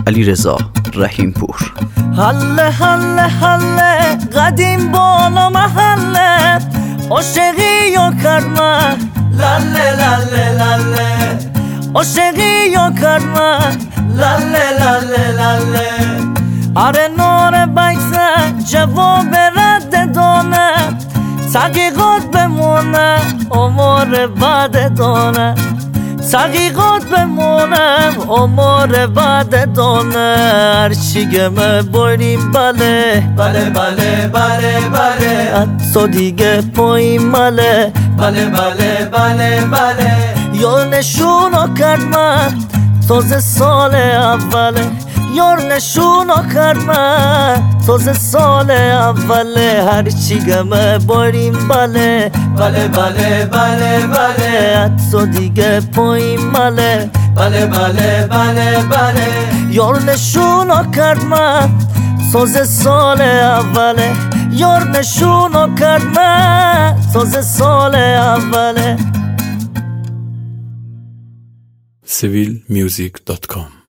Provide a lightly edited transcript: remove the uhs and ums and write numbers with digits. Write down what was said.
علیرضا رحیمپور. حله حله حله قدیم بالا محله عاشقی یا کرمه لاله لاله لاله عاشقی یا کرمه لاله لاله لاله آره نور بکسه جواب رد دانه تحقیقات بمونه عمر بعد دانه تحقیقات بمونم عمر بعد دانه هرچی گمه بریم بله بله بله بله بله حتی دیگه پایین مله بله بله بله بله یار نشونو کرد من تازه سال اوله یار نشونو کرد من تازه سال اوله هرچی گمه بریم بله بله بله بله بله حتی دیگه پایین مله بله بله بله بله یار نشونو کرد من تازه سال اوله یار نشونو کرد من تازه سال اوله. civilmusic.com